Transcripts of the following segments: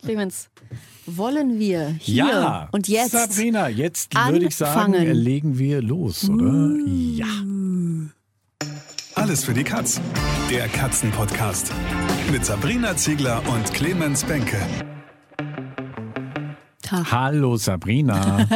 Clemens, wollen wir hier und jetzt Sabrina, jetzt würde ich sagen, legen wir los, oder? Ja. Alles für die Katz. Der Katzenpodcast mit Sabrina Ziegler und Clemens Benke. Hallo Sabrina.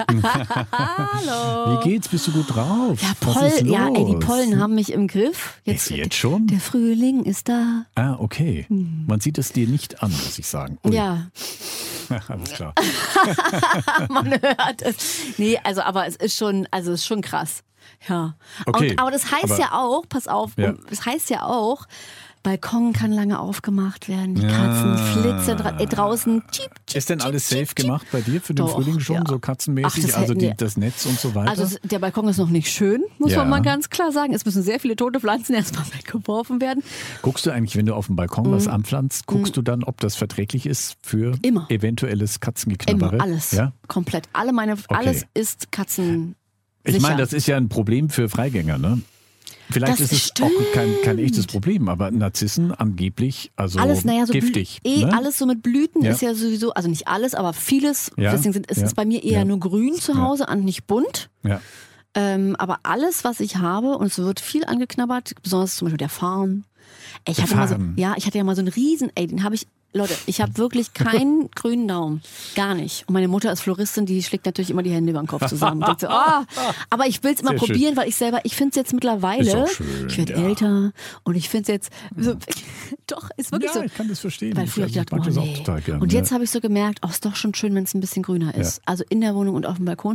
Hallo. Wie geht's? Bist du gut drauf? Ja, Was ist los? die Pollen haben mich im Griff. Jetzt schon? Der Frühling ist da. Ah, okay. Man sieht es dir nicht an, muss ich sagen. Ui. Ja. Alles klar. Man hört es. Nee, aber es ist schon krass. Ja. Okay, aber das heißt ja auch, pass auf, das heißt ja auch, Balkon kann lange aufgemacht werden, die Katzen flitzen draußen. Ist denn alles safe gemacht bei dir für den Frühling schon, so katzenmäßig? Das Netz und so weiter? Also der Balkon ist noch nicht schön, muss man mal ganz klar sagen. Es müssen sehr viele tote Pflanzen erstmal weggeworfen werden. Guckst du eigentlich, wenn du auf dem Balkon was anpflanzt, guckst du dann, ob das verträglich ist für eventuelles Katzengeknabbere? Immer, alles. Ja? Komplett. Alles ist Katzen. Ich meine, das ist ja ein Problem für Freigänger, ne? Vielleicht ist es auch kein echtes Problem, aber Narzissen angeblich, also alles, so giftig. Alles so mit Blüten ist ja sowieso, also nicht alles, aber vieles. Ja. Deswegen ist es bei mir eher nur grün zu Hause und nicht bunt. Ja. Aber alles, was ich habe, und es wird viel angeknabbert, besonders zum Beispiel der Farn. Ich hatte ja mal so einen Riesen, den habe ich. Leute, ich habe wirklich keinen grünen Daumen. Gar nicht. Und meine Mutter ist Floristin, die schlägt natürlich immer die Hände über den Kopf zusammen. Und denkt so, aber ich will es mal probieren, weil ich finde es jetzt mittlerweile, ich werde älter und ich finde es jetzt, doch, ist wirklich so. Ich kann das verstehen. Weil früher ich dachte, und jetzt habe ich so gemerkt, ist doch schon schön, wenn es ein bisschen grüner ist. Ja. Also in der Wohnung und auf dem Balkon.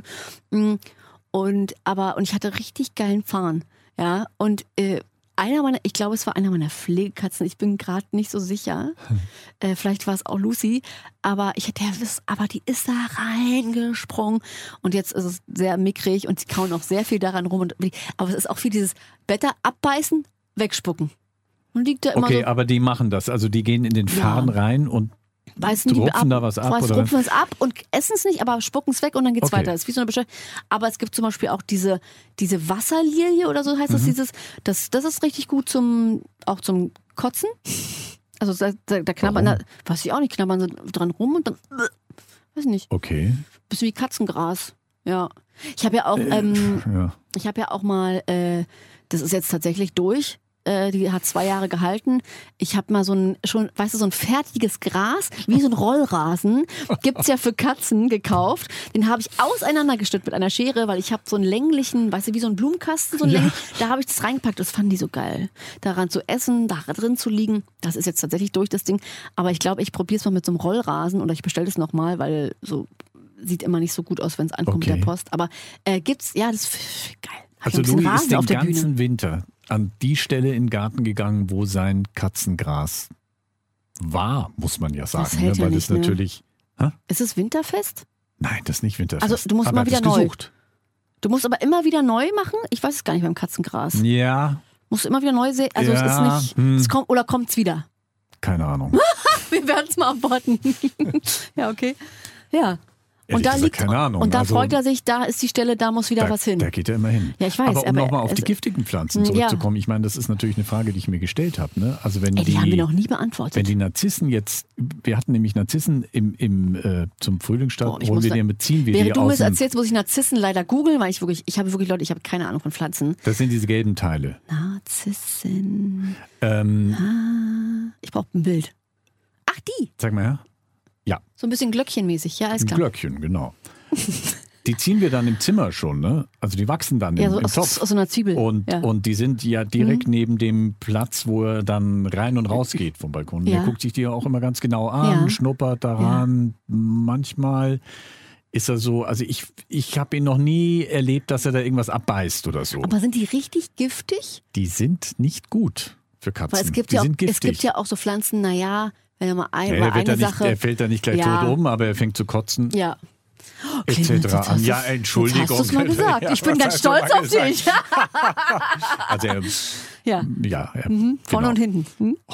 Und ich hatte richtig geilen Farn. Ja, und ich glaube, es war einer meiner Pflegekatzen. Ich bin gerade nicht so sicher. Vielleicht war es auch Lucy. Aber die ist da reingesprungen. Und jetzt ist es sehr mickrig und sie kauen auch sehr viel daran rum. Aber es ist auch viel dieses Blätter abbeißen, wegspucken. Und liegt da immer so. Aber die machen das. Also die gehen in den Farn rein und rupfen da was ab? Rupfen es ab und essen es nicht, aber spucken es weg und dann geht's weiter. Das ist wie so eine Bestellung. Aber es gibt zum Beispiel auch diese Wasserlilie oder so heißt das. Das ist richtig gut auch zum Kotzen. Also da knabbern, weiß ich auch nicht, knabbern sie dran rum und dann, weiß nicht. Okay. Bisschen wie Katzengras. Ja. Ich habe ja auch mal, das ist jetzt tatsächlich durch. Die hat 2 Jahre gehalten. Ich habe mal so ein fertiges Gras, wie so ein Rollrasen, gibt's ja für Katzen gekauft. Den habe ich auseinandergestückt mit einer Schere, weil ich habe so einen länglichen, wie so ein Blumenkasten, da habe ich das reingepackt. Das fanden die so geil. Daran zu essen, da drin zu liegen. Das ist jetzt tatsächlich durch, das Ding. Aber ich glaube, ich probiere es mal mit so einem Rollrasen oder ich bestelle es nochmal, weil so sieht immer nicht so gut aus, wenn es ankommt mit der Post. Aber das ist geil. Also Louis ist den ganzen Winter an die Stelle in den Garten gegangen, wo sein Katzengras war, muss man ja sagen. Das hält weil nicht, das natürlich. Ist es winterfest? Nein, das ist nicht winterfest. Also du musst mal wieder neu. Du musst aber immer wieder neu machen? Ich weiß es gar nicht beim Katzengras. Ja. Musst du immer wieder neu sehen? Also es ist nicht. Oder kommt es wieder? Keine Ahnung. Wir werden es mal abwarten. Ja, okay. Ja. Und da keine Ahnung. Und da freut er sich, da ist die Stelle, da muss wieder was hin. Da geht er immer hin. Ja, ich weiß. Aber nochmal auf die giftigen Pflanzen zurückzukommen, ich meine, das ist natürlich eine Frage, die ich mir gestellt habe. Ne? Also wenn die haben wir noch nie beantwortet. Wenn die Narzissen jetzt, wir hatten nämlich Narzissen zum Frühlingsstart, beziehen wir die während du mir das erzählst, muss ich Narzissen leider googeln, weil ich habe wirklich, Leute, ich habe keine Ahnung von Pflanzen. Das sind diese gelben Teile. Narzissen. Ich brauche ein Bild. Ach, die. Sag mal her. Ja. So ein bisschen Glöckchenmäßig, ja, ist klar. Glöckchen, genau. Die ziehen wir dann im Zimmer schon, ne? Also die wachsen dann im Topf. Aus so einer Zwiebel. Und die sind ja direkt neben dem Platz, wo er dann rein und raus geht vom Balkon. Der guckt sich die auch immer ganz genau an, schnuppert daran. Ja. Manchmal ist er so, also ich habe ihn noch nie erlebt, dass er da irgendwas abbeißt oder so. Aber sind die richtig giftig? Die sind nicht gut für Katzen. Weil es gibt ja auch so Pflanzen, wenn er mal er fällt da nicht gleich tot um, aber er fängt zu kotzen. Ja. Etc. an. Ja, Entschuldigung. Jetzt hast du es mal gesagt. Ich bin ganz stolz auf dich. Also vorne und hinten.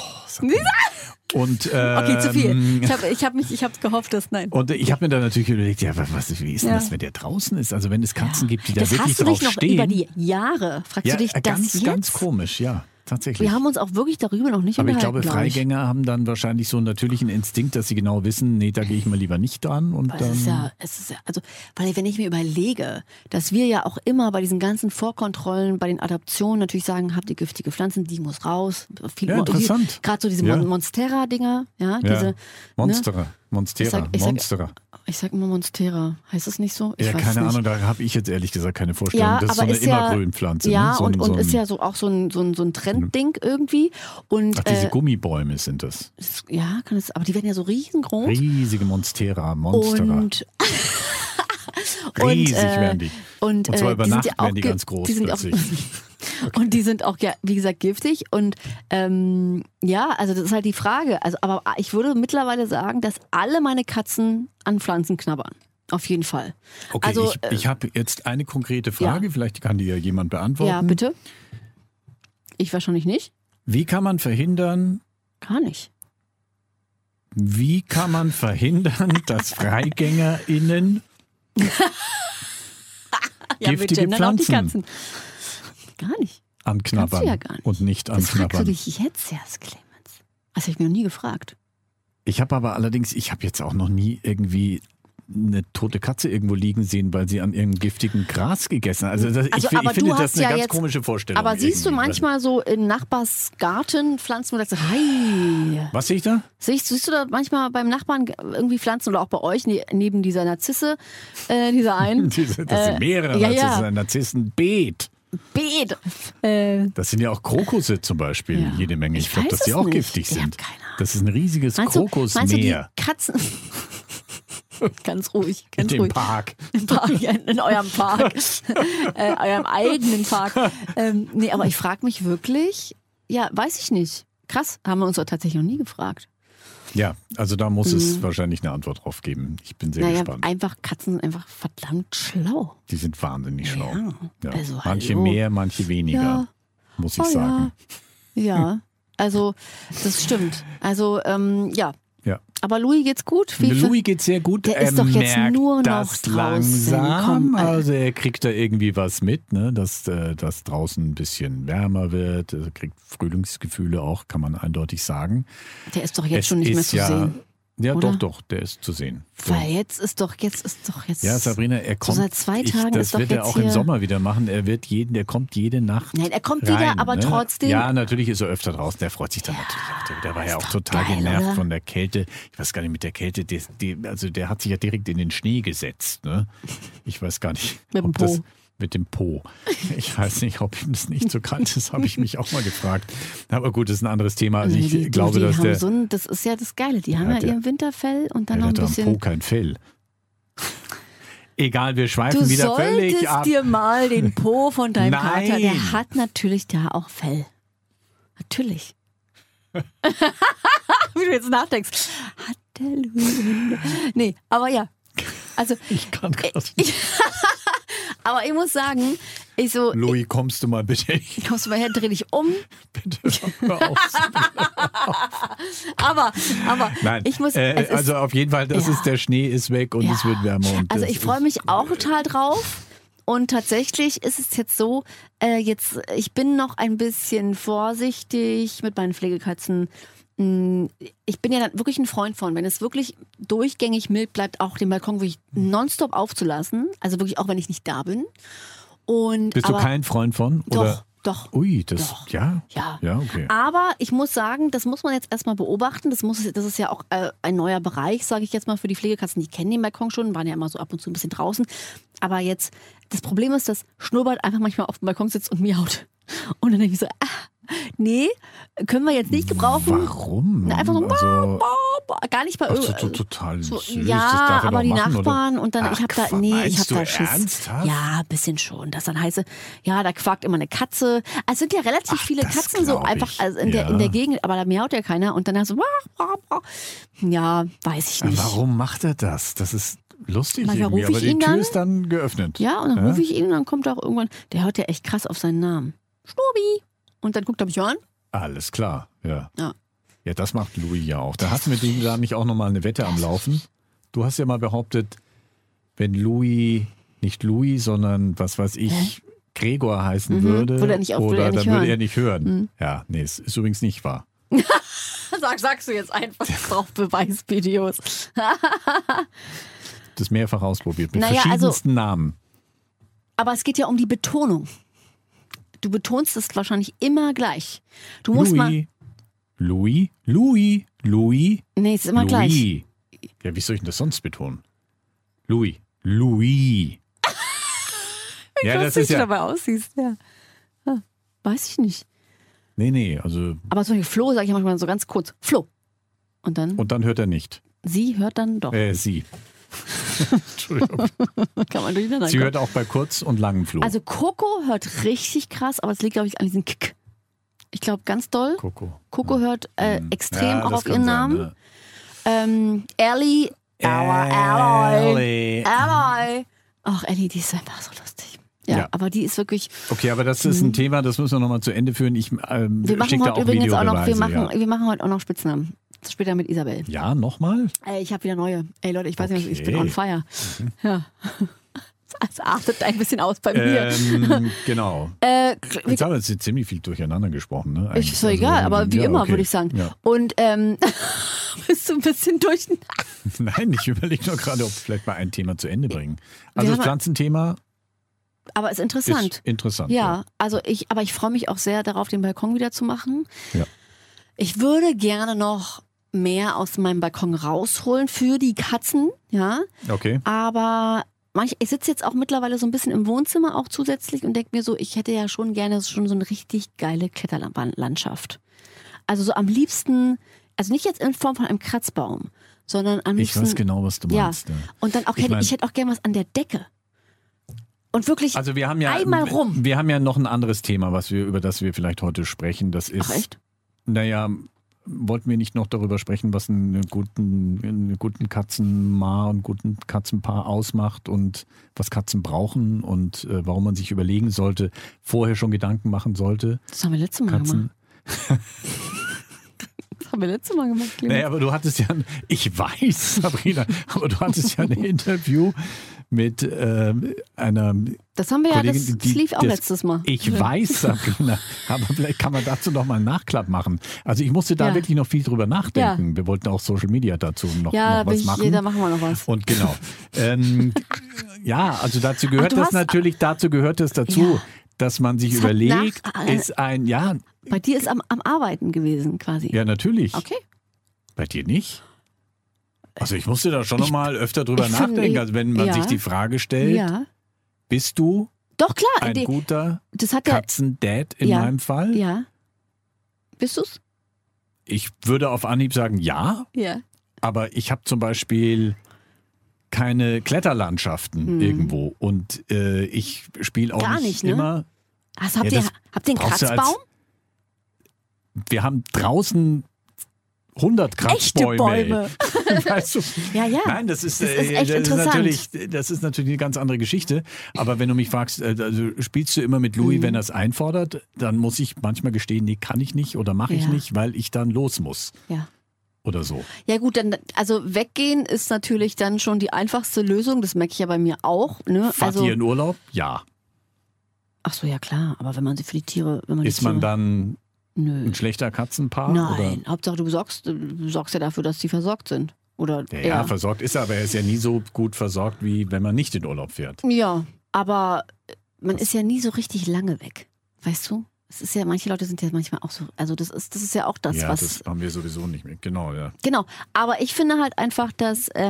Und, okay, zu viel. Ich habe gehofft, dass nein. Und ich habe mir dann natürlich überlegt, wie ist denn das, wenn der draußen ist? Also wenn es Katzen gibt, die da wirklich drauf stehen. Über die Jahre fragst du dich das ganz, jetzt? Ganz komisch, ja. tatsächlich. Wir haben uns auch wirklich darüber noch nicht unterhalten. Aber ich glaube, Freigänger haben dann wahrscheinlich so einen natürlichen Instinkt, dass sie genau wissen, nee, da gehe ich mal lieber nicht dran. Und es ist ja, also, weil wenn ich mir überlege, dass wir ja auch immer bei diesen ganzen Vorkontrollen, bei den Adoptionen natürlich sagen, habt ihr giftige Pflanzen, die muss raus. Interessant. Gerade so diese Monstera-Dinger. Diese, Monstera. Ich sag immer Monstera. Heißt das nicht so? Keine Ahnung, da habe ich jetzt ehrlich gesagt keine Vorstellung. Das ist so eine Immergrünpflanze. Ja, ne? und ist ja so auch so ein Trendding irgendwie. Und, diese Gummibäume sind das. Ja, aber die werden ja so riesengroß. Riesige Monstera. Und riesig werden die. Und zwar über Nacht werden die ganz groß plötzlich. Und die sind auch, ja, wie gesagt, giftig. Und also das ist halt die Frage. Also, aber ich würde mittlerweile sagen, dass alle meine Katzen an Pflanzen knabbern. Auf jeden Fall. Okay, also, ich habe jetzt eine konkrete Frage. Vielleicht kann die ja jemand beantworten. Ja, bitte. Ich wahrscheinlich nicht. Wie kann man verhindern... Gar nicht. Wie kann man verhindern, dass FreigängerInnen giftige Pflanzen gar nicht anknabbern ja gar nicht. Und nicht anknabbern? Das fragst du dich jetzt erst, Clemens. Das habe ich mir noch nie gefragt. Ich habe aber allerdings, jetzt auch noch nie irgendwie eine tote Katze irgendwo liegen sehen, weil sie an irgendeinem giftigen Gras gegessen hat. Ich finde das eine ganz komische Vorstellung. Aber siehst du manchmal so in Nachbarsgarten Pflanzen, wo du sagst, hey. Was sehe ich da? Siehst du da manchmal beim Nachbarn irgendwie Pflanzen oder auch bei euch neben dieser Narzisse, dieser einen? Das sind mehrere Narzissen, ein Narzissenbeet. Das sind ja auch Krokusse zum Beispiel, jede Menge. Ich glaube, dass die auch giftig sind. Das ist ein riesiges Krokusmeer. Meinst du die Katzen... Ganz ruhig. In dem Park. In eurem Park. Eurem eigenen Park. Aber ich frage mich wirklich, weiß ich nicht. Krass, haben wir uns doch tatsächlich noch nie gefragt. Ja, also da muss es wahrscheinlich eine Antwort drauf geben. Ich bin sehr gespannt. Katzen sind einfach verdammt schlau. Die sind wahnsinnig schlau. Ja. Also, manche mehr, manche weniger, muss ich sagen. Ja, also das stimmt. Also ja. Aber Louis geht's gut? Louis geht's sehr gut. Der ist doch jetzt nur noch das langsam. Also er kriegt da irgendwie was mit, ne? Dass draußen ein bisschen wärmer wird. Er kriegt Frühlingsgefühle auch, kann man eindeutig sagen. Der ist doch jetzt schon nicht mehr zu sehen. Ja, oder? doch, der ist zu sehen. Weil jetzt ist doch jetzt. Ja, Sabrina, er kommt. So seit 2 Tagen das wird er auch im Sommer wieder machen. Der kommt jede Nacht. Nein, er kommt rein, wieder, aber trotzdem. Ja, natürlich ist er öfter draußen. Der freut sich dann natürlich auch. Der war ja auch total geil, genervt oder? von der Kälte. Ich weiß gar nicht, mit der Kälte, also der hat sich ja direkt in den Schnee gesetzt. Ne? Ich weiß gar nicht, mit dem Po. Ich weiß nicht, ob ihm das nicht so kalt ist, habe ich mich auch mal gefragt. Aber gut, das ist ein anderes Thema. Also ich glaube, dass das ist ja das Geile. Die haben ja ihr Winterfell und dann noch ein bisschen. Am Po kein Fell. Egal, wir schweifen wieder völlig ab. Du solltest dir mal den Po von deinem Kater, der hat natürlich da auch Fell. Natürlich. Wie du jetzt nachdenkst. Hat der Louis Hunde? Nee, aber ja. Also, ich kann gerade nicht. Aber ich muss sagen, Louis, kommst du mal bitte? Kommst du mal her, dreh dich um. Bitte, hör auf. aber nein, ich muss... also auf jeden Fall, der Schnee ist weg und es wird wärmer. Und also ich freue mich auch total drauf. Und tatsächlich ist es jetzt so, ich bin noch ein bisschen vorsichtig mit meinen Pflegekatzen. Ich bin ja dann wirklich ein Freund von, wenn es wirklich durchgängig mild bleibt, auch den Balkon wirklich nonstop aufzulassen. Also wirklich auch, wenn ich nicht da bin. Bist du kein Freund von? Oder? Doch. Ui, ja, okay. Aber ich muss sagen, das muss man jetzt erstmal beobachten. Das ist ja auch ein neuer Bereich, sage ich jetzt mal, für die Pflegekatzen. Die kennen den Balkon schon, waren ja immer so ab und zu ein bisschen draußen. Aber jetzt, das Problem ist, dass Schnurrbart einfach manchmal auf dem Balkon sitzt und miaut. Und dann denke ich so, nee, können wir jetzt nicht gebrauchen. Warum? Einfach so, gar nicht bei total süß. Ja, aber die machen, Nachbarn oder? und dann, ich habe da Schiss. Ernsthaft? Ja, ein bisschen schon. Das dann heißt, da quakt immer eine Katze. Also es sind ja relativ viele Katzen so einfach in der Gegend, aber da miaut ja keiner und dann hast du ja, weiß ich nicht. Warum macht er das? Das ist lustig manchmal irgendwie, aber die Tür ist dann geöffnet. Ja, und dann rufe ich ihn und dann kommt er auch irgendwann, der hört ja echt krass auf seinen Namen. Schnurbi. Und dann guckt er mich an. Alles klar, ja. Ja, das macht Louis ja auch. Da hast du mit ihm da nicht auch nochmal eine Wette am Laufen. Du hast ja mal behauptet, wenn Louis, nicht Louis, sondern was weiß ich, Gregor heißen würde, würde er nicht würde er nicht hören. Mhm. Ja, nee, es ist übrigens nicht wahr. Sagst du jetzt einfach, ich brauche Beweisvideos. Das mehrfach ausprobiert, mit verschiedensten Namen. Aber es geht ja um die Betonung. Du betonst es wahrscheinlich immer gleich. Du musst Louis. Nee, es ist immer gleich. Ja, wie soll ich denn das sonst betonen? Louis. Wie ja, das ist ja. dabei aussiehst, ja. Weiß ich nicht. Nee, also. Aber zum Beispiel Flo sage ich manchmal so ganz kurz. Flo. Und dann hört er nicht. Sie hört dann doch. Sie. Entschuldigung. Kann man durcheinander. Sie hört auch bei kurz und langen Flo. Also Coco hört richtig krass, aber es liegt, glaube ich, an diesem Kick. Ich glaube, ganz doll. Coco hört extrem auch auf ihren Namen. Ellie. Ach, Ellie, die ist einfach so lustig. Ja, aber die ist wirklich. Okay, aber das ist ein Thema, das müssen wir nochmal zu Ende führen. Ich wir machen heute übrigens auch noch, wir machen heute auch noch Spitznamen. Später mit Isabel. Ja, nochmal? Ich habe wieder neue. Ey Leute, ich weiß nicht, ich bin on fire. Ja. Es artet ein bisschen aus bei mir. Genau. Jetzt haben wir jetzt ziemlich viel durcheinander gesprochen. Ne? Ist so egal, aber wie immer, würde ich sagen. Ja. Und bist du ein bisschen durch? Nein, ich überlege nur gerade, ob wir vielleicht mal ein Thema zu Ende bringen. Also das Pflanzenthema. Aber ist interessant. Ja, also ich freue mich auch sehr darauf, den Balkon wieder zu machen. Ja. Ich würde gerne noch mehr aus meinem Balkon rausholen für die Katzen, ja. Okay. Aber ich sitze jetzt auch mittlerweile so ein bisschen im Wohnzimmer auch zusätzlich und denke mir so, ich hätte ja schon gerne schon so eine richtig geile Kletterlandschaft. Also so am liebsten, also nicht jetzt in Form von einem Kratzbaum, sondern am liebsten. Ich weiß genau, was du meinst. Ja. Und dann auch ich hätte auch gerne was an der Decke. Und wirklich also wir haben ja, einmal rum. Wir haben ja noch ein anderes Thema, über das wir vielleicht heute sprechen. Das ist. Ach echt? Naja, wollten wir nicht noch darüber sprechen, was einen guten Katzenmaar und guten Katzenpaar ausmacht und was Katzen brauchen und warum man sich überlegen sollte, vorher schon Gedanken machen sollte. Das haben wir letztes Mal gemacht. Das haben wir letztes Mal gemacht, Clemens. Naja, aber du hattest ja, ich weiß, Sabrina, aber du hattest ja ein Interview mit einer Das haben wir Kollegin, ja, das lief auch letztes Mal. Ich weiß, Sabrina, aber vielleicht kann man dazu noch mal einen Nachklapp machen. Also ich musste da wirklich noch viel drüber nachdenken. Ja. Wir wollten auch Social Media dazu noch was machen. Ja, da machen wir noch was. Und genau. Ja, also dazu gehört es dazu, dass man sich überlegt, ist ein, ja. Bei dir ist am Arbeiten gewesen quasi. Ja, natürlich. Okay. Bei dir nicht? Also ich musste da schon noch mal öfter drüber nachdenken. Also wenn man sich die Frage stellt, bist du doch klar ein guter Katzendad in meinem Fall? Ja. Bist du's? Ich würde auf Anhieb sagen, ja. Ja. Aber ich habe zum Beispiel keine Kletterlandschaften irgendwo. Und ich spiele auch gar nicht immer. Ne? Also habt ihr einen Kratzbaum? Wir haben draußen 100 Kratzbäume. Echte Bäume. Weißt du? Ja. Nein, das ist echt interessant. Das ist natürlich eine ganz andere Geschichte. Aber wenn du mich fragst, also spielst du immer mit Louis, wenn er es einfordert, dann muss ich manchmal gestehen, nee, kann ich nicht oder mache ich nicht, weil ich dann los muss. Ja. Oder so. Ja gut, dann also weggehen ist natürlich dann schon die einfachste Lösung. Das merke ich ja bei mir auch. Ne? Fahrt ihr in Urlaub? Ja. Ach so, ja klar. Aber wenn man sie für die Tiere... man dann ein schlechter Katzenpaar? Nein, oder? Hauptsache du sorgst ja dafür, dass sie versorgt sind. Oder ja, versorgt ist er, aber er ist ja nie so gut versorgt, wie wenn man nicht in Urlaub fährt. Ja, aber man ist ja nie so richtig lange weg. Weißt du? Es ist ja, manche Leute sind ja manchmal auch so, also das ist ja auch das, ja, was... Ja, das haben wir sowieso nicht mehr, genau, ja. Genau, aber ich finde halt einfach, dass, das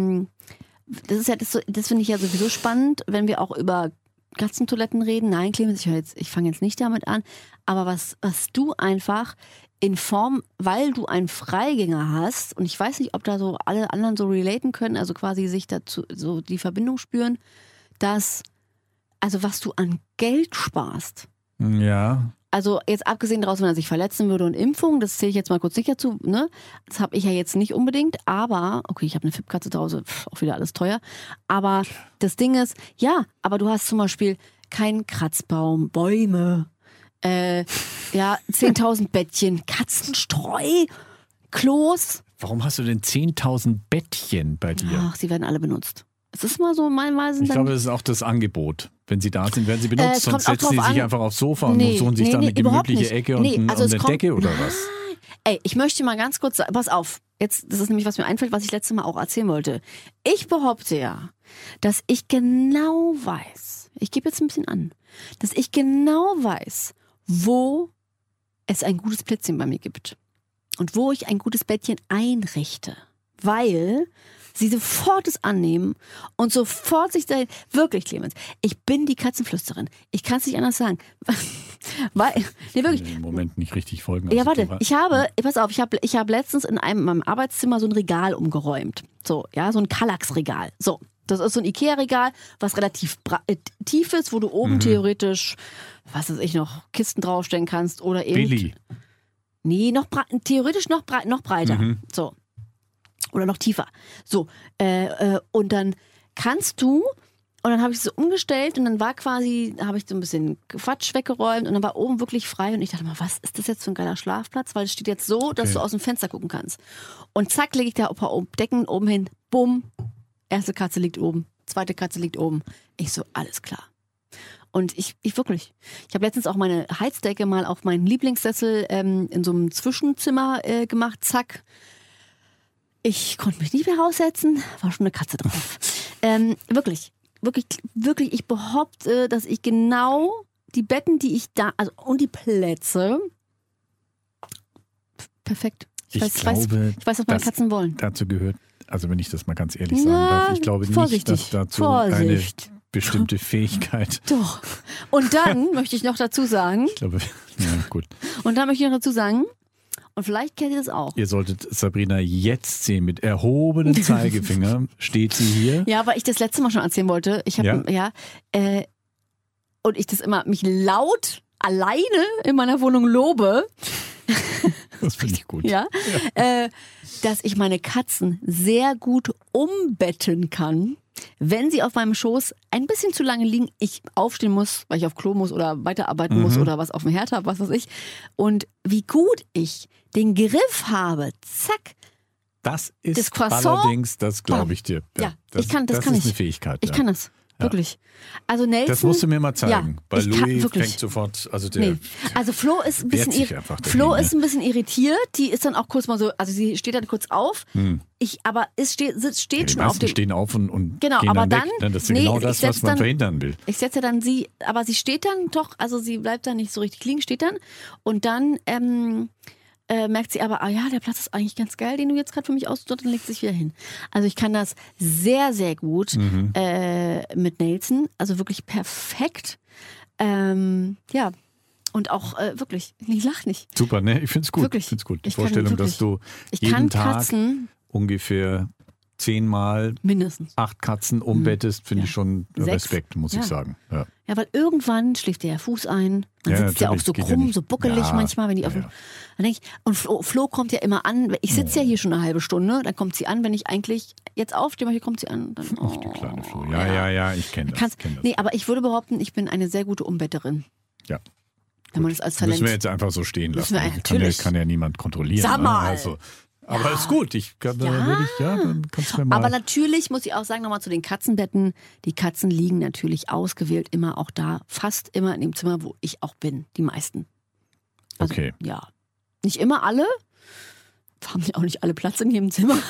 finde ich ja sowieso spannend, wenn wir auch über Katzentoiletten reden. Nein, Clemens, ich fange jetzt nicht damit an, aber was du einfach in Form, weil du einen Freigänger hast, und ich weiß nicht, ob da so alle anderen so relaten können, also quasi sich dazu so die Verbindung spüren, dass, also was du an Geld sparst. Ja. Also jetzt abgesehen daraus, wenn er sich verletzen würde und Impfung, das zähle ich jetzt mal kurz nicht dazu, ne? Das habe ich ja jetzt nicht unbedingt, aber, okay, ich habe eine Fippkatze zu Hause, auch wieder alles teuer, aber das Ding ist, ja, aber du hast zum Beispiel keinen Kratzbaum, Bäume, 10.000 Bettchen, Katzenstreu, Klos. Warum hast du denn 10.000 Bettchen bei dir? Ach, sie werden alle benutzt. Es ist mal so, manchmal ich glaube, es ist auch das Angebot. Wenn sie da sind, werden sie benutzt, sonst setzen sie sich einfach aufs Sofa und suchen sich dann eine gemütliche Ecke und eine Decke oder was? Ey, ich möchte mal ganz kurz sagen, pass auf, jetzt, das ist nämlich, was mir einfällt, was ich letztes Mal auch erzählen wollte. Ich behaupte ja, dass ich genau weiß, ich gebe jetzt ein bisschen an, dass ich genau weiß, wo es ein gutes Plätzchen bei mir gibt und wo ich ein gutes Bettchen einrichte, weil sie sofort es annehmen und sofort sich dahin, wirklich, Clemens, ich bin die Katzenflüsterin. Ich kann es nicht anders sagen. Weil, nee, wirklich. Im Moment nicht richtig folgen. Ja, warte, ich habe letztens in meinem Arbeitszimmer so ein Regal umgeräumt. So, ja, so ein Kallax-Regal. So, das ist so ein Ikea-Regal, was relativ tief ist, wo du oben theoretisch, was weiß ich noch, Kisten draufstellen kannst oder eben. Billy. Nee, theoretisch noch breiter. So. Oder noch tiefer. So, und dann kannst du, und dann habe ich es so umgestellt und dann war quasi, habe ich so ein bisschen Quatsch weggeräumt und dann war oben wirklich frei und ich dachte mal, was ist das jetzt für ein geiler Schlafplatz? Weil es steht jetzt so, dass du aus dem Fenster gucken kannst. Und zack, lege ich da ein paar Decken oben hin, bumm, erste Katze liegt oben, zweite Katze liegt oben. Ich so, alles klar. Und ich wirklich, ich habe letztens auch meine Heizdecke mal auf meinen Lieblingssessel in so einem Zwischenzimmer gemacht, zack. Ich konnte mich nicht mehr raussetzen, war schon eine Katze drauf. Wirklich, ich behaupte, dass ich genau die Betten, die ich da, also und die Plätze, perfekt. Ich weiß, was meine Katzen wollen. Dazu gehört, also wenn ich das mal ganz ehrlich sagen darf, ich glaube nicht, dass dazu eine bestimmte Fähigkeit. Doch. Und dann möchte ich noch dazu sagen. Ich glaube, ja, gut. Und dann möchte ich noch dazu sagen, und vielleicht kennt ihr das auch. Ihr solltet Sabrina jetzt sehen, mit erhobenem Zeigefinger steht sie hier. Ja, weil ich das letzte Mal schon erzählen wollte. Ich habe und ich das immer mich laut alleine in meiner Wohnung lobe. Das finde ich gut. Ja. Dass ich meine Katzen sehr gut umbetten kann. Wenn sie auf meinem Schoß ein bisschen zu lange liegen, ich aufstehen muss, weil ich auf Klo muss oder weiterarbeiten muss oder was auf dem Herd habe, was weiß ich. Und wie gut ich den Griff habe, zack. Das ist das Croissant, allerdings, das glaube ich dir. Ja, das ist eine Fähigkeit. Ich kann das. Wirklich. Also Nelson, das musst du mir mal zeigen. Weil Louis fängt sofort, Also Flo ist ein bisschen irritiert. Die ist dann auch kurz mal so, also sie steht dann kurz auf. Aber es steht schon auf dem. Stehen auf und genau, gehen aber dann weg. Das ist genau das, was man verhindern will. Ich setze dann sie, aber sie steht dann doch, also sie bleibt dann nicht so richtig liegen, steht dann und dann merkt sie aber, der Platz ist eigentlich ganz geil, den du jetzt gerade für mich ausgesucht hast, und legt sich wieder hin. Also ich kann das sehr, sehr gut mit Nelson, also wirklich perfekt. Und auch wirklich, ich lach nicht. Super, ne? Ich finde es gut. Wirklich. Ich finde es gut. Die Vorstellung, dass du jeden Tag ungefähr 10 Mal mindestens 8 Katzen umbettest, finde ich schon 6. Respekt, muss ich sagen. Ja, weil irgendwann schläft der Fuß ein. Dann sitzt der auch so krumm, so buckelig manchmal, wenn die auf dem. Dann denke ich, und Flo kommt ja immer an. Ich sitze ja hier schon eine halbe Stunde, dann kommt sie an, wenn ich eigentlich jetzt aufstehe, hier kommt sie an. Dann, die kleine Flo. Ja, ich kenne das. Nee, aber ich würde behaupten, ich bin eine sehr gute Umbetterin. Ja. Wenn man das als Talent. Müssen wir jetzt einfach so stehen lassen. Kann ja niemand kontrollieren. Sag mal. Also. Aber ist gut, dann kannst du mir mal. Aber natürlich muss ich auch sagen, nochmal zu den Katzenbetten, die Katzen liegen natürlich ausgewählt immer auch da, fast immer in dem Zimmer, wo ich auch bin, die meisten. Also, okay. Ja, nicht immer alle, haben ja auch nicht alle Platz in jedem Zimmer,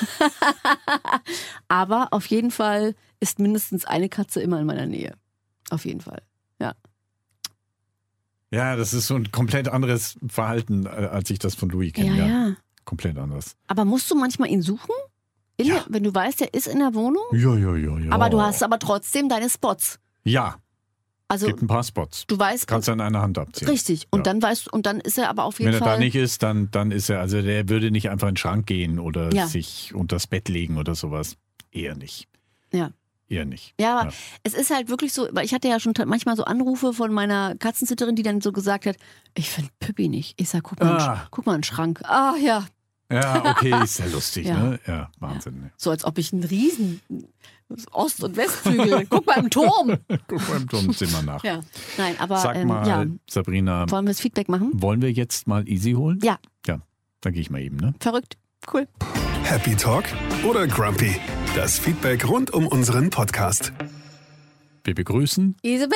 aber auf jeden Fall ist mindestens eine Katze immer in meiner Nähe, auf jeden Fall, ja. Ja, das ist so ein komplett anderes Verhalten, als ich das von Louis kenne. Ja. Komplett anders. Aber musst du manchmal ihn suchen? Wenn du weißt, er ist in der Wohnung? Ja. Aber du hast aber trotzdem deine Spots. Ja. Also, es gibt ein paar Spots. Du weißt, kannst du an einer Hand abziehen. Richtig. Und dann dann ist er aber auf jeden Fall. Wenn er da nicht ist, dann ist er, also der würde nicht einfach in den Schrank gehen oder sich unter das Bett legen oder sowas. Eher nicht. Ja. Eher nicht. Ja, aber es ist halt wirklich so, weil ich hatte ja schon manchmal so Anrufe von meiner Katzensitterin, die dann so gesagt hat, ich finde Pippi nicht. Ich sag, guck mal in den Schrank. Ah, ja. Ja, okay, ist ja lustig, ne? Ja, Wahnsinn. Ne? So als ob ich einen riesen Ost- und Westflügel, guck mal im Turm. Guck mal im Turm, sehen wir nach. Ja, nein, aber sag mal, Sabrina. Wollen wir das Feedback machen? Wollen wir jetzt mal Easy holen? Ja. Ja, dann gehe ich mal eben, ne? Verrückt, cool. Happy Talk oder Grumpy? Das Feedback rund um unseren Podcast. Wir begrüßen Isabel!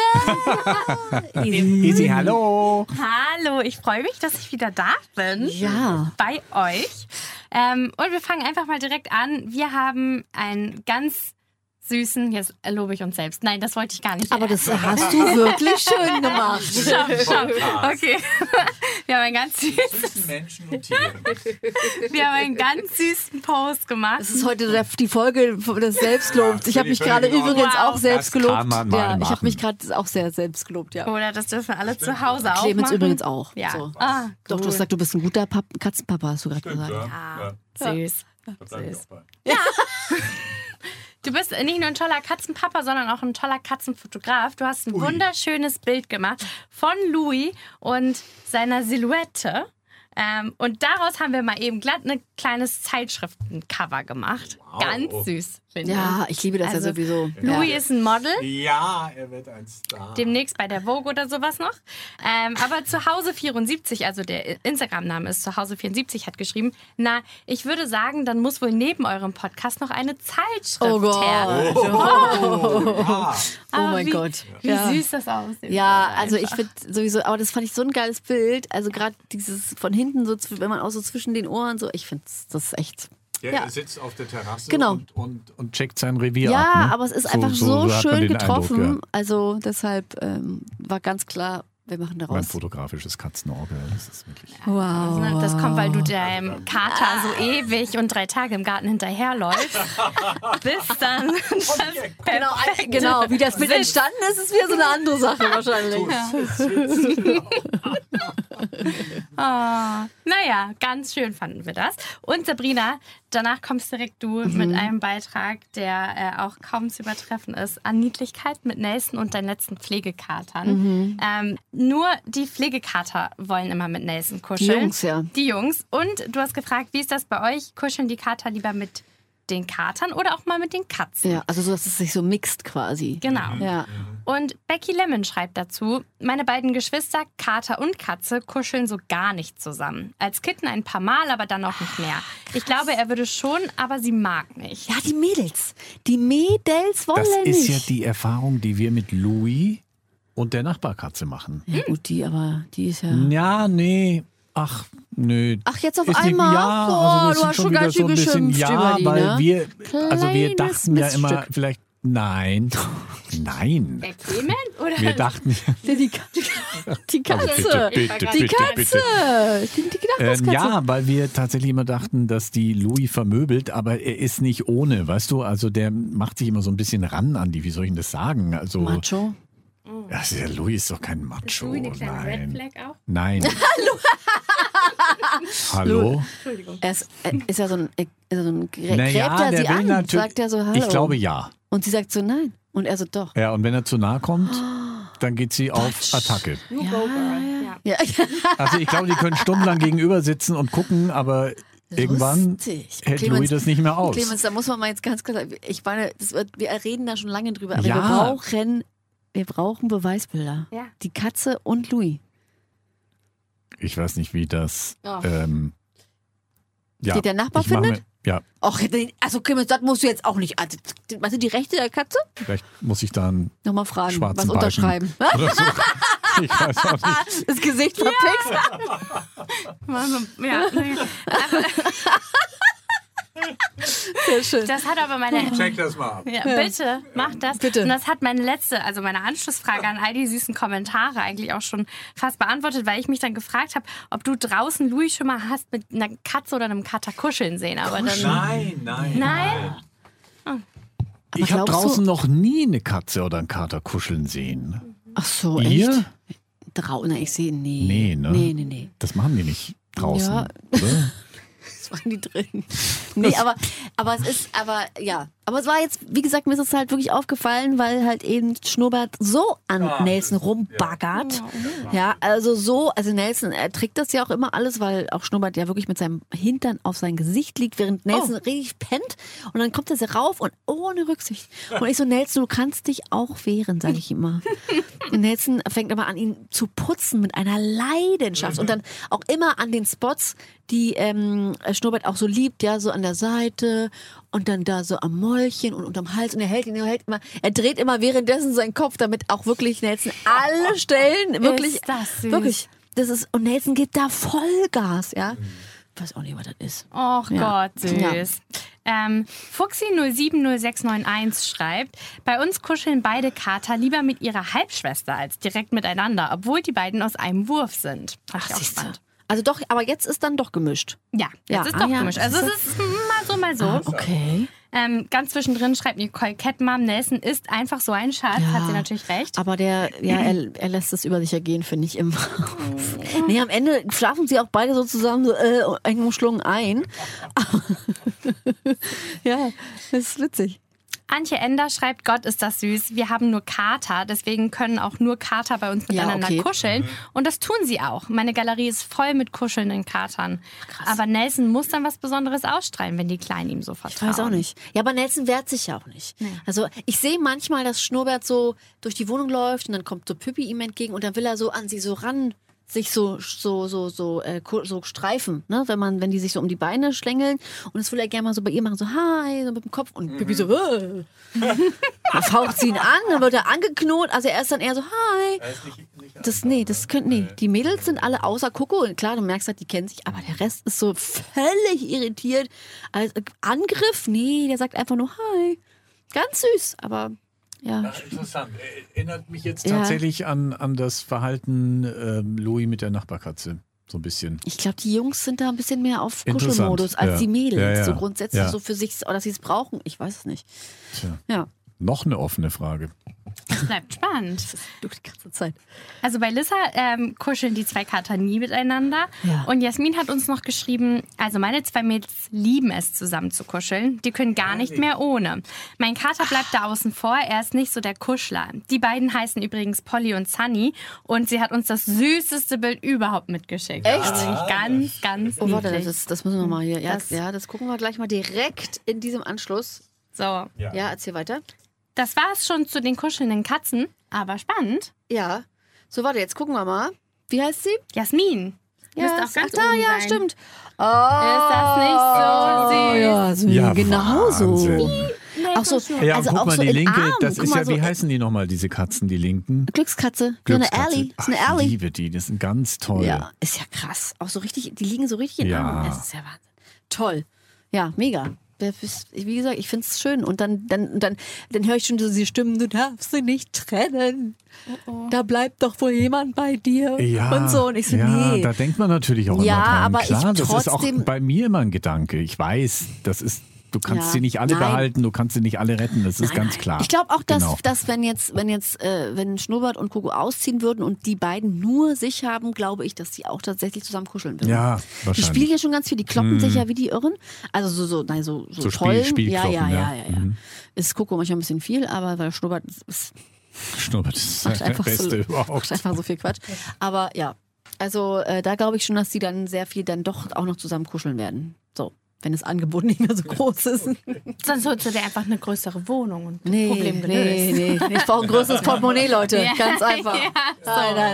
Isi, hallo! Hallo, ich freue mich, dass ich wieder da bin. Ja. Bei euch. Und wir fangen einfach mal direkt an. Wir haben einen ganz süßen, jetzt lobe ich uns selbst. Nein, das wollte ich gar nicht. Aber das hast du wirklich schön gemacht. Stopp. Okay. Wir haben einen ganz süßen, Menschen und Tiere. wir haben einen ganz süßen Post gemacht. Das ist heute die Folge des Selbstlobs. Ich habe mich gerade übrigens auch selbst gelobt. kann man mal Ja, ich habe machen. mich gerade auch sehr selbst gelobt, ja. Oder das dürfen alle zu Hause auch Clemens machen. übrigens auch. Ja. So. Ah, Doch, du hast gesagt, du bist ein guter Katzenpapa, hast du gerade gesagt. süß. Du bist nicht nur ein toller Katzenpapa, sondern auch ein toller Katzenfotograf. Du hast ein wunderschönes Bild gemacht von Louis und seiner Silhouette. Und daraus haben wir mal eben glatt ein kleines Zeitschriftencover gemacht. Wow. Ganz süß, finde ich. Ja, ich liebe das ja sowieso. Louis ist ein Model. Ja, er wird ein Star. Demnächst bei der Vogue oder sowas noch. Aber Zuhause74, also der Instagram-Name ist Zuhause74, hat geschrieben, na, ich würde sagen, dann muss wohl neben eurem Podcast noch eine Zeitschrift her. Oh mein Gott. Wie süß das aussieht. Ja, also ich finde sowieso, aber das fand ich so ein geiles Bild. Also gerade dieses von hinten, so, wenn man auch so zwischen den Ohren, so, ich finde das ist echt. Ja, Ja. er sitzt auf der Terrasse Genau. und checkt sein Revier Ja, ab. Ne? aber es ist einfach so hat man schön den getroffen. Eindruck, ja. Also deshalb war ganz klar, wir machen Mein daraus. fotografisches Katzenauge, das ist wirklich... Wow. Das kommt, weil du deinem Kater so ewig und 3 Tage im Garten hinterherläufst. Bis dann das Genau, wie das Bild entstanden ist, ist wieder so eine andere Sache wahrscheinlich. Naja, ganz schön fanden wir das. Und Sabrina, danach kommst direkt du mit einem Beitrag, der auch kaum zu übertreffen ist, an Niedlichkeit mit Nelson und deinen letzten Pflegekatern. Nur die Pflegekater wollen immer mit Nelson kuscheln. Die Jungs, ja. Die Jungs. Und du hast gefragt, wie ist das bei euch? Kuscheln die Kater lieber mit den Katern oder auch mal mit den Katzen? Ja, also so, dass es sich so mixt quasi. Genau. Ja. Und Becky Lemon schreibt dazu, meine beiden Geschwister, Kater und Katze, kuscheln so gar nicht zusammen. Als Kitten ein paar Mal, aber dann auch nicht mehr. Ich glaube, er würde schon, aber sie mag nicht. Ja, die Mädels. Die Mädels wollen Das nicht. ist ja die Erfahrung, die wir mit Louis und der Nachbarkatze machen. Ja gut, die ist ja... Ja, nee. Ach, nö. Ach, jetzt auf Ist nicht- einmal? Ja, Boah, also wir du sind hast schon schon wieder ganz schön so ein bisschen, geschimpft ja, über die, weil ne? wir Kleines dachten ja immer, Miststück. vielleicht, nein, nein. Der Clement? Oder? Wir dachten, Die Katze. Also bitte, Die bitte, Katze. Die Gedachtkatze. ja, weil wir tatsächlich immer dachten, dass die Louis vermöbelt, aber er ist nicht ohne, weißt du? Also der macht sich immer so ein bisschen ran an die, wie soll ich denn das sagen? Also, Macho. also der Louis ist doch kein Macho. Louis eine kleine Red Nein. Flag auch? Nein. Hallo? Entschuldigung. Er ist ja so ein gräbt Naja, er der sie will an, natürlich. sagt er so Hallo. Ich glaube ja. Und sie sagt so nein. Und er so doch. Ja, und wenn er zu nahe kommt, dann geht sie auf Attacke. You go, girl. Ja. Ja. Also ich glaube, die können stundenlang gegenüber sitzen und gucken, aber irgendwann Lustig. hält Clemens, Louis das nicht mehr aus. Clemens, da muss man mal jetzt ganz klar sagen, ich meine, wir reden da schon lange drüber, aber Ja. wir brauchen Beweisbilder. Ja. Die Katze und Louis. Ich weiß nicht, wie das... Oh. Ja, Die der Nachbar ich mach findet? mir- Ja, Och, also Clemens, das musst du jetzt auch nicht. Also, was sind die Rechte der Katze? vielleicht muss ich dann Nochmal fragen, schwarzen was Balken unterschreiben. oder so. Ich weiß auch nicht. Das Gesicht verpickst. Ja. Sehr schön. Das hat aber meine... Check das mal ab. Ja, bitte, mach das. Bitte. Und das hat meine meine Anschlussfrage an all die süßen Kommentare eigentlich auch schon fast beantwortet, weil ich mich dann gefragt habe, ob du draußen Louis schon mal hast mit einer Katze oder einem Kater kuscheln sehen. Aber dann, Nein. Ich habe glaubst du- draußen noch nie eine Katze oder einen Kater kuscheln sehen. Ach so, Ihr? echt? Na, ich sehe, nee. Nee, ne? Nee. Das machen die nicht draußen, Ja. oder? Das waren die drin. Nee, aber es ist, ja. Aber es war jetzt, wie gesagt, mir ist es halt wirklich aufgefallen, weil halt eben Schnurrbart so an Nelson rumbaggert. Ja, also Nelson, er trägt das ja auch immer alles, weil auch Schnurrbart ja wirklich mit seinem Hintern auf sein Gesicht liegt, während Nelson richtig pennt. Und dann kommt er so rauf und ohne Rücksicht. Und ich so, Nelson, du kannst dich auch wehren, sage ich immer. Und Nelson fängt aber an, ihn zu putzen mit einer Leidenschaft. Und dann auch immer an den Spots, die Schnurrbart auch so liebt, ja, so an der Seite und dann da so am Mäulchen und unterm Hals und er dreht immer währenddessen seinen Kopf, damit auch wirklich Nelson alle Stellen wirklich, ist das süß. wirklich, das ist, und Nelson gibt da Vollgas, ja. Ich weiß auch nicht, was das ist. Och Gott, süß. Ja. Fuxi070691 schreibt, bei uns kuscheln beide Kater lieber mit ihrer Halbschwester als direkt miteinander, obwohl die beiden aus einem Wurf sind. Fand ich auch spannend. Also doch, aber jetzt ist dann doch gemischt. Ja, jetzt ist doch gemischt. Also es ist mal so. Okay. Ganz zwischendrin schreibt Nicole Kettmann, Nelson ist einfach so ein Schatz, hat sie natürlich recht. Aber er lässt es über sich ergehen, finde ich immer. Nee, am Ende schlafen sie auch beide so zusammen, so eng umschlungen ein. Ja, das ist witzig. Antje Ender schreibt, Gott ist das süß, wir haben nur Kater, deswegen können auch nur Kater bei uns miteinander kuscheln. Und das tun sie auch. Meine Galerie ist voll mit kuschelnden Katern. Krass. Aber Nelson muss dann was Besonderes ausstrahlen, wenn die Kleinen ihm so vertrauen. Ich weiß auch nicht. Ja, aber Nelson wehrt sich ja auch nicht. Nee. Also ich sehe manchmal, dass Schnurrbart so durch die Wohnung läuft und dann kommt so Püppi ihm entgegen und dann will er so an sie so ran sich so streifen, ne? Wenn die sich so um die Beine schlängeln und das will er gerne mal so bei ihr machen, so hi, so mit dem Kopf und Pippi so dann faucht sie ihn an, dann wird er angeknurrt, also er ist dann eher so hi. Die Mädels sind alle außer Coco und klar, du merkst halt, die kennen sich, aber der Rest ist so völlig irritiert. Also, Angriff? Nee, der sagt einfach nur hi. Ganz süß, aber ja. Das ist interessant. Erinnert mich jetzt tatsächlich an das Verhalten Louis mit der Nachbarkatze. So ein bisschen. Ich glaube, die Jungs sind da ein bisschen mehr auf Kuschelmodus als die Mädels. So grundsätzlich so für sich, oder dass sie es brauchen. Ich weiß es nicht. Tja. Ja. Noch eine offene Frage. Das bleibt spannend. Die ganze Zeit. Also bei Lissa kuscheln die zwei Kater nie miteinander. Ja. Und Jasmin hat uns noch geschrieben, also meine zwei Mädels lieben es, zusammen zu kuscheln. Die können gar nicht mehr ohne. Mein Kater bleibt da außen vor, er ist nicht so der Kuschler. Die beiden heißen übrigens Polly und Sunny. Und sie hat uns das süßeste Bild überhaupt mitgeschickt. Echt? Also ganz, ganz niedlich. Warte, das müssen wir mal hier. Ja, das gucken wir gleich mal direkt in diesem Anschluss. So. Ja, erzähl weiter. Das war es schon zu den kuschelnden Katzen, aber spannend. Ja. So, warte, jetzt gucken wir mal. Wie heißt sie? Jasmin. Ja, auch ganz oben sein. Stimmt. Oh, ist das nicht so süß? Ja, genau so. Auch so, ja, also guck auch mal, so die linke, Arm. Das ist ja, so, wie heißen die nochmal, diese Katzen, die linken? Glückskatze. Eine Ellie. Ach, ich liebe die, das sind ganz toll. Ja, ist ja krass. Auch so richtig, die liegen so richtig in den Armen. Das ist ja Wahnsinn. Toll. Ja, mega. Wie gesagt, ich finde es schön. Und dann höre ich schon diese Stimmen, du darfst sie nicht trennen. Da bleibt doch wohl jemand bei dir. Ja, und so. Und ich so, nee. Da denkt man natürlich auch immer dran. Aber klar, das ist auch bei mir immer ein Gedanke. Ich weiß, du kannst sie nicht alle behalten, du kannst sie nicht alle retten, das ist ganz klar. Ich glaube auch, dass wenn Schnurrbart und Coco ausziehen würden und die beiden nur sich haben, glaube ich, dass die auch tatsächlich zusammen kuscheln würden. Ja, wahrscheinlich. Die spielen ja schon ganz viel, die kloppen sich ja wie die Irren. Also so toll. Spielkloppen, ja. Ist Coco manchmal ein bisschen viel, aber weil Schnurrbart ist der Beste überhaupt. Macht einfach so viel Quatsch. Aber ja, also da glaube ich schon, dass die dann sehr viel dann doch auch noch zusammen kuscheln werden. So. Wenn das Angebot nicht mehr so groß ist. Sonst holst du dir einfach eine größere Wohnung und Problem gelöst. Nee. Ich brauche ein größeres Portemonnaie, Leute. Ja, ganz einfach. Ja, so.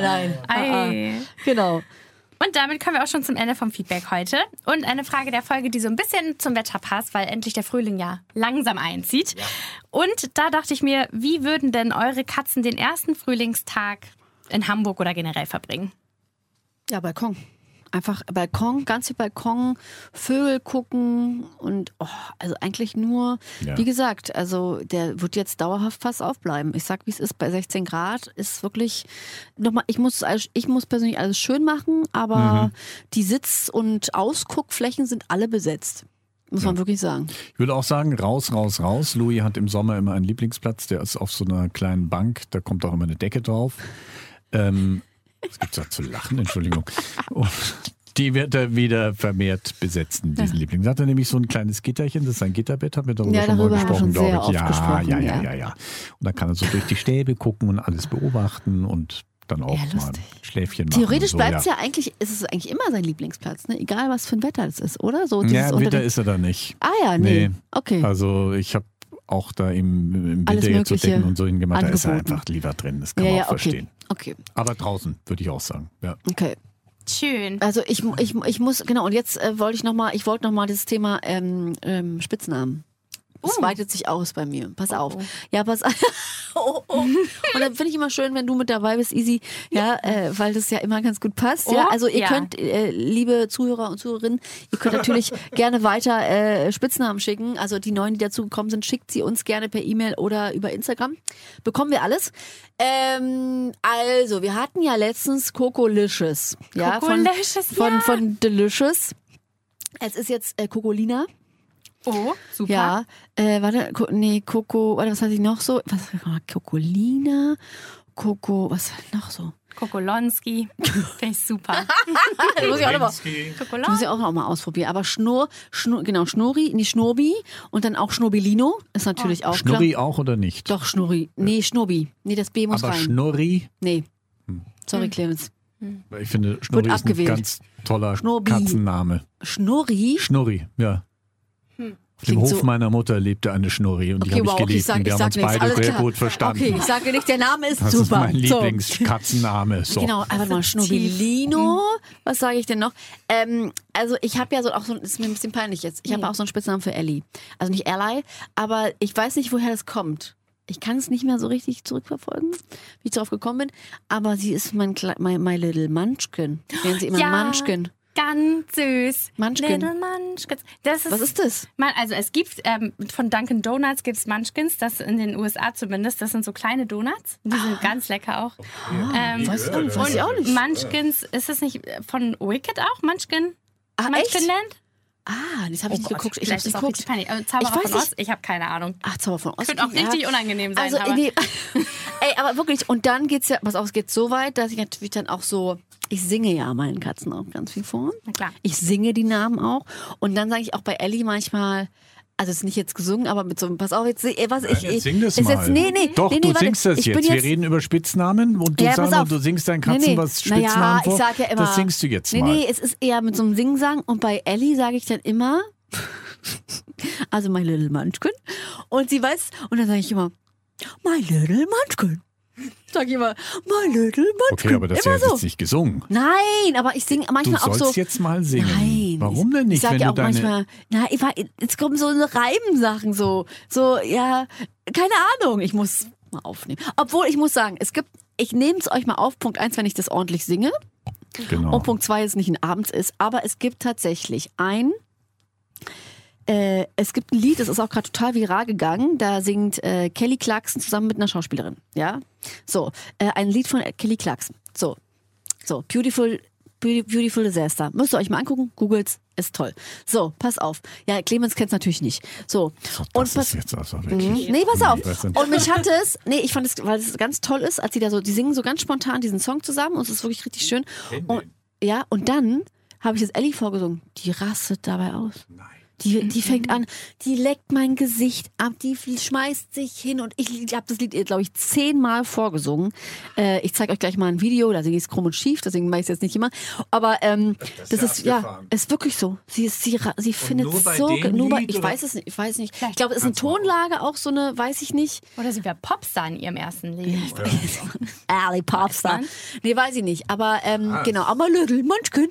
Nein. Genau. Und damit kommen wir auch schon zum Ende vom Feedback heute. Und eine Frage der Folge, die so ein bisschen zum Wetter passt, weil endlich der Frühling ja langsam einzieht. Ja. Und da dachte ich mir, wie würden denn eure Katzen den ersten Frühlingstag in Hamburg oder generell verbringen? Ja, Balkon. Einfach Balkon, ganz viel Balkon, Vögel gucken und also eigentlich nur, wie gesagt, also der wird jetzt dauerhaft fast aufbleiben. Ich sag, wie es ist, bei 16 Grad ist wirklich, nochmal, ich muss persönlich alles schön machen, aber die Sitz- und Ausguckflächen sind alle besetzt. Muss man wirklich sagen. Ich würde auch sagen, raus. Louis hat im Sommer immer einen Lieblingsplatz, der ist auf so einer kleinen Bank, da kommt auch immer eine Decke drauf. Es gibt da zu lachen, Entschuldigung. Die wird er wieder vermehrt besetzen, diesen Liebling. Da hat er nämlich so ein kleines Gitterchen, das ist ein Gitterbett, haben wir darüber schon mal gesprochen, glaube ich. Ja. Und da kann er so durch die Stäbe gucken und alles beobachten und dann auch mal ein Schläfchen machen. Theoretisch bleibt es ja eigentlich, ist es eigentlich immer sein Lieblingsplatz, ne? Egal was für ein Wetter es ist, oder? So Winter ist er da nicht. Ah ja, nee. Okay. Also ich habe auch da im Winter zu decken und so hingemacht, da ist er einfach lieber drin, das kann man auch verstehen. Okay. Aber draußen, würde ich auch sagen. Ja. Okay. Schön. Also ich muss, genau, und jetzt wollte noch mal dieses Thema Spitznamen. Das weitet sich aus bei mir. Pass auf. Ja, pass auf. Und dann finde ich immer schön, wenn du mit dabei bist, Easy, ja, weil das ja immer ganz gut passt. Ja, also ihr könnt, liebe Zuhörer und Zuhörerinnen, ihr könnt natürlich gerne weiter Spitznamen schicken. Also die neuen, die dazugekommen sind, schickt sie uns gerne per E-Mail oder über Instagram. Bekommen wir alles. Also, wir hatten ja letztens Cocolicious. Ja, von Delicious. Es ist jetzt Cocolina. Oh, super. Ja, was hatte ich noch so? Cocolina, was war noch so? Kokolonski, finde ich super. Das muss ich auch noch mal ausprobieren. Aber Schnurri und dann auch Schnurbilino ist natürlich auch klar. Schnurri auch oder nicht? Doch, Schnurri. Nee, Schnurbi. Nee, das B muss aber rein. Aber Schnurri? Nee. Sorry, Clemens. Ich finde, Schnurri ist ein ganz toller Katzenname. Schnurri? Schnurri, ja. Auf dem Hof meiner Mutter lebte eine Schnurri und die habe ich geliebt. Und wir haben uns beide sehr gut verstanden. Okay, ich sage nicht, der Name ist das super. Das ist mein Lieblingskatzenname. So. Genau, einfach mal Schnurbilino. Was sage ich denn noch? Also ich habe ja das ist mir ein bisschen peinlich jetzt. Ich habe auch so einen Spitznamen für Ellie. Also nicht Ally, aber ich weiß nicht, woher das kommt. Ich kann es nicht mehr so richtig zurückverfolgen, wie ich darauf gekommen bin. Aber sie ist my little Munchkin. Nennen sie immer Munchkin. Ganz süß. Munchkin. Little Munchkins. Was ist das? Also es gibt, von Dunkin' Donuts gibt es Munchkins, das in den USA zumindest. Das sind so kleine Donuts. Die sind ganz lecker auch. Weiß ich auch nicht. Munchkins, ist das nicht von Wicked auch? Munchkin? Munchkinland? Das habe ich nicht geguckt. Ich habe es nicht geguckt. Zauberer von Ost? Ich habe keine Ahnung. Zauberer von Ost. Könnte auch richtig unangenehm sein. Also, aber wirklich. Und dann geht's ja, es geht so weit, dass ich natürlich dann auch so, ich singe ja meinen Katzen auch ganz viel vor. Na klar. Ich singe die Namen auch. Und dann sage ich auch bei Ellie manchmal, also es ist nicht jetzt gesungen, aber mit so einem, pass auf, jetzt sing das mal. Du singst das jetzt. Wir reden über Spitznamen und du singst deinen Katzen was Spitznamen vor. Ich sag ja immer, das singst du jetzt mal. Nee, es ist eher mit so einem Singsang und bei Ellie sage ich dann immer, also my little Munchkin. Und sie weiß, und dann sage ich immer, my little Munchkin. Sag ich immer, my little Munchkin. Okay, aber das ist ja jetzt nicht gesungen. Nein, aber ich singe manchmal auch so. Du sollst jetzt mal singen. Nein. Warum denn nicht? Ich sag ja auch manchmal, jetzt kommen so Reibensachen, so, ja, keine Ahnung, ich muss mal aufnehmen. Obwohl, ich muss sagen, ich nehme es euch mal auf, Punkt 1, wenn ich das ordentlich singe. Genau. Und Punkt 2, es nicht ein Abends ist, aber es gibt tatsächlich es gibt ein Lied, das ist auch gerade total viral gegangen. Da singt Kelly Clarkson zusammen mit einer Schauspielerin. Ja, so ein Lied von Kelly Clarkson. So Beautiful Disaster. Müsst ihr euch mal angucken. Googles, ist toll. So, pass auf. Ja, Clemens kennt es natürlich nicht. So das ist jetzt also wirklich. Nee, pass auf. Und mich hat es. Nee, ich fand es, weil es ganz toll ist, als die singen so ganz spontan diesen Song zusammen und es ist wirklich richtig schön. Und dann habe ich jetzt Ellie vorgesungen. Die rastet dabei aus. Nein. Die fängt an, die leckt mein Gesicht ab, die schmeißt sich hin und ich habe das Lied, glaube ich, 10-mal vorgesungen. Ich zeige euch gleich mal ein Video, da singe ich es krumm und schief, deswegen mache ich es jetzt nicht immer. Aber das ist ist wirklich so. Sie findet es so, ich weiß es nicht, Ich glaube, es ist eine Tonlage auch so eine, weiß ich nicht. Oder sie wäre Popstar in ihrem ersten Leben. Early Popstar. Nee, weiß ich nicht. Aber genau, aber my little Munchkin.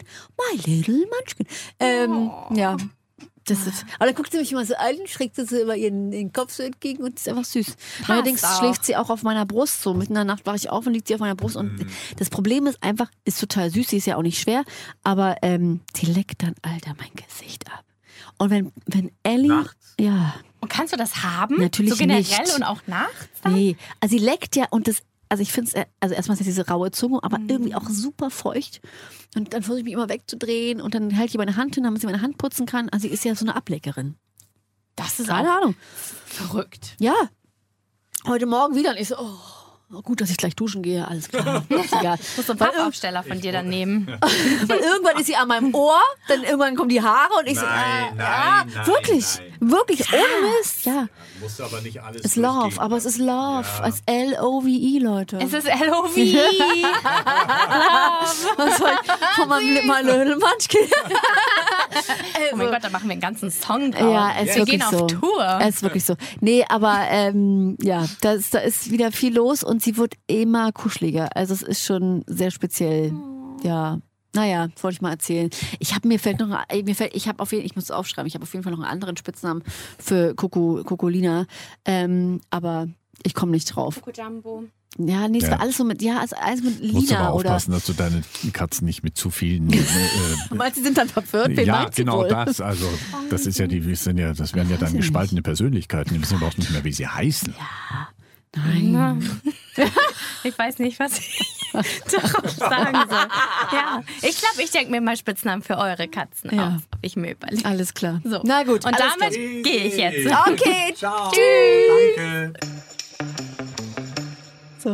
Ja. Aber dann guckt sie mich immer so an, schrägt sie so immer ihren Kopf so entgegen und ist einfach süß. Allerdings schläft sie auch auf meiner Brust. So mitten in der Nacht wache ich auf und liegt sie auf meiner Brust. Und das Problem ist einfach, ist total süß, sie ist ja auch nicht schwer, aber sie leckt dann, Alter, mein Gesicht ab. Und wenn Ellie... Nachts? Ja. Und kannst du das haben? Natürlich so generell nicht. Und auch nachts? Nee, also sie leckt ja und das... Also ich finde es, also erstmal ist diese raue Zunge, aber irgendwie auch super feucht. Und dann versuche ich mich immer wegzudrehen und dann hält ich meine Hand hin, damit sie meine Hand putzen kann. Also sie ist ja so eine Ableckerin. Das ist keine Ahnung. Verrückt. Ja. Heute Morgen wieder und ich so, gut, dass ich gleich duschen gehe, alles klar. Ist egal. Muss so ein Pappaufsteller von dir dann nehmen. Weil irgendwann ist sie an meinem Ohr, dann irgendwann kommen die Haare und ich Nein, wirklich, ohne Mist, ja. Musst du aber nicht alles Es ist Love, aber es ist Love, es ist L-O-V-E, Leute. Es ist L-O-V-E. Was soll ich von meinem Little Munchkin? Oh mein Gott, da machen wir einen ganzen Song drauf. Ja, es ist wir wirklich gehen so. auf Tour. Es ist wirklich so. Nee, aber ja, da ist wieder viel los und sie wird immer kuscheliger. Also es ist schon sehr speziell. Ja. Naja, wollte ich mal erzählen. Ich muss es aufschreiben, ich habe auf jeden Fall noch einen anderen Spitznamen für Kokolina. Aber ich komme nicht drauf. Coco Jumbo. Ja, nee, es war alles so mit, alles mit Lina. Musst aber oder aufpassen, dass du deine Katzen nicht mit zu vielen... meinst du, sie sind dann verwirrt? Wen ja, meinst du genau wohl? das. Also das ist ja das wären ja dann gespaltene Persönlichkeiten. Die wissen überhaupt nicht mehr, wie sie heißen. Ja. Nein. Ich weiß nicht, was ich darauf sagen soll. Ja, ich glaube, ich denke mir mal Spitznamen für eure Katzen auf. Hab ich mir überlegt. Alles klar. So. Na gut. Und alles damit klar. gehe ich jetzt. Okay. Ciao. Tschüss. Danke. So.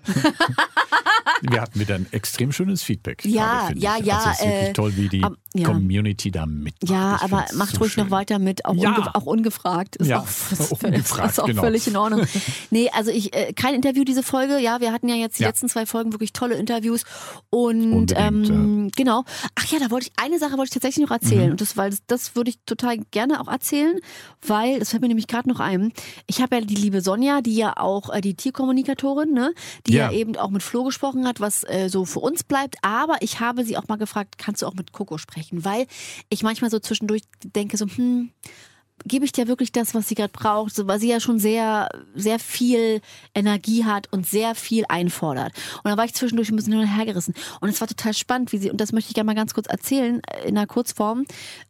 Wir hatten wieder ein extrem schönes Feedback. Ja, finde ja, ich. ja, Also es ist wirklich toll, wie die ja. Community da mitmacht. Ja, Ich aber find's macht so ruhig schön. noch weiter mit, auch, Ja. auch ungefragt. Ist Ja, auch, ungefragt, ist auch genau. völlig in Ordnung. Nee, also kein Interview diese Folge. Ja, wir hatten ja jetzt die letzten 2 Folgen wirklich tolle Interviews. Und genau. Ach ja, eine Sache wollte ich tatsächlich noch erzählen. Und das würde ich total gerne auch erzählen, weil, das fällt mir nämlich gerade noch ein, ich habe ja die liebe Sonja, die ja auch die Tierkommunikatorin, ne, die ja eben auch mit Flo gesprochen hat, was so für uns bleibt. Aber ich habe sie auch mal gefragt, kannst du auch mit Coco sprechen? Weil ich manchmal so zwischendurch denke so, gebe ich dir wirklich das, was sie gerade braucht? So, weil sie ja schon sehr, sehr viel Energie hat und sehr viel einfordert. Und da war ich zwischendurch ein bisschen hin und her gerissen. Und es war total spannend, und das möchte ich gerne mal ganz kurz erzählen, in einer Kurzform,